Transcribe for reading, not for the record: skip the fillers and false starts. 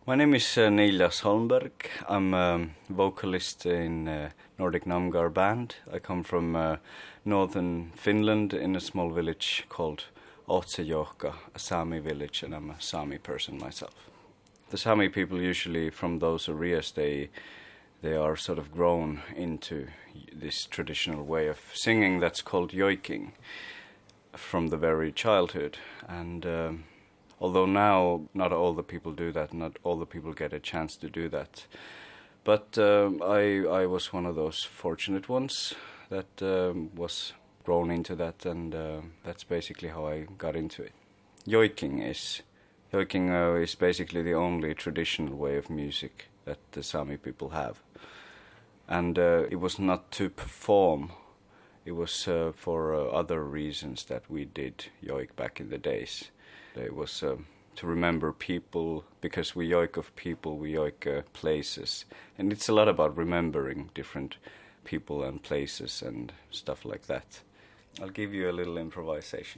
My name is Neiljas Holmberg. I'm a vocalist in Nordic Namgar band. I come from northern Finland in a small village called Otsejohka, a Sami village, and I'm a Sami person myself. The Sami people usually from those areas, they are sort of grown into this traditional way of singing that's called joiking from the very childhood. And although now not all the people do that, not all the people get a chance to do that. But I was one of those fortunate ones that was grown into that, and that's basically how I got into it. Joiking is basically the only traditional way of music that the Sami people have. And it was not to perform, it was for other reasons that we did joik back in the days. It was to remember people, because we joik of people, we joik places. And it's a lot about remembering different people and places and stuff like that. I'll give you a little improvisation.